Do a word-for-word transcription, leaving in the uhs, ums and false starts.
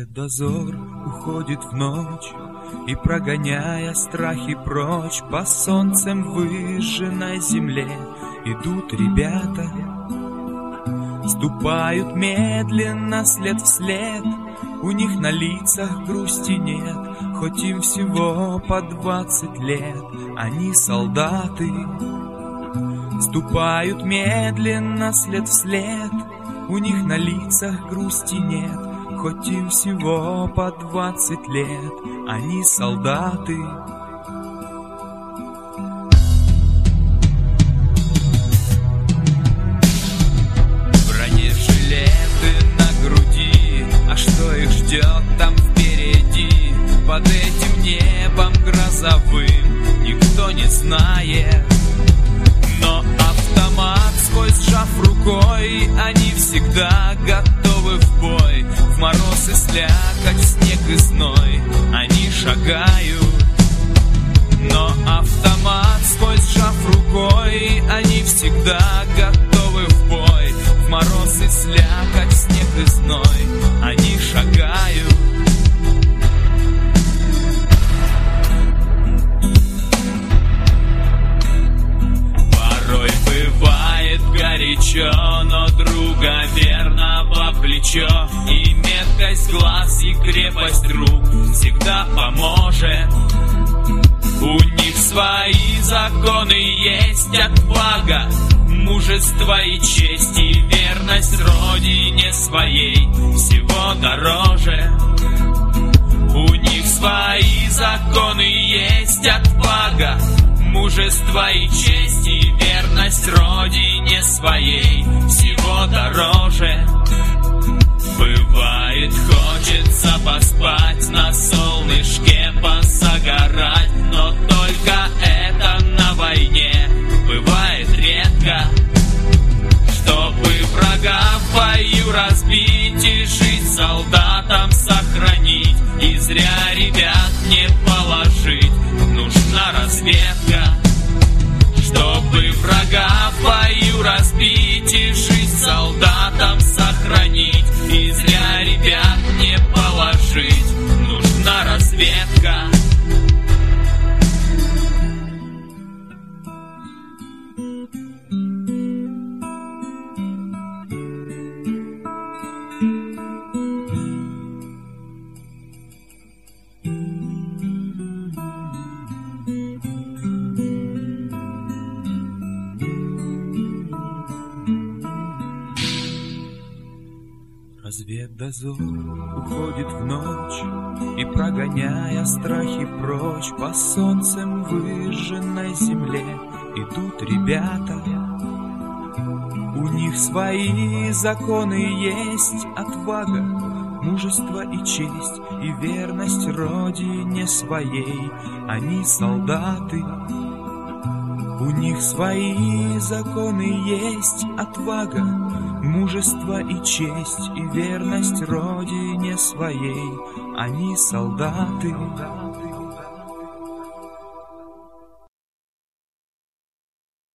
Разведдозор уходит в ночь, и, прогоняя страхи прочь, по солнцем выжженной земле идут ребята. Ступают медленно след в след, у них на лицах грусти нет, хоть им всего по двадцать лет, они солдаты. Ступают медленно след в след, у них на лицах грусти нет, хоть им всего по двадцать лет, они солдаты. Бронежилеты на груди, а что их ждет там впереди? Под этим небом грозовым никто не знает. Но автомат свой сжав рукой, они всегда готовы в бой. В мороз и слякоть, в снег и зной они шагают. Но автомат свой сжав рукой, они всегда готовы в бой. В мороз и слякоть, в снег и зной они шагают. Бывает горячо, но друга верного плечо и меткость глаз, и крепость рук всегда поможет. У них свои законы есть, отвага, мужество и честь, и верность родине своей всего дороже. У них свои законы есть, отвага, мужество и честь, и верность родине своей всего дороже. Бывает, хочется поспать, на солнышке позагорать, но только это на войне бывает редко. Чтобы врага в бою разбить и жизнь солдатам сохранить, и зря ребят не положить, нужна разведка. Чтобы врага в бою разбить и жизнь солдатам сохранить, и зря ребят не положить, нужна разведка. Разведдозор уходит в ночь, и, прогоняя страхи прочь, по солнцем выжженной земле идут ребята. У них свои законы есть, отвага, мужество и честь, и верность родине своей, они солдаты. У них свои законы есть, отвага, мужество и честь, и верность родине своей, они солдаты.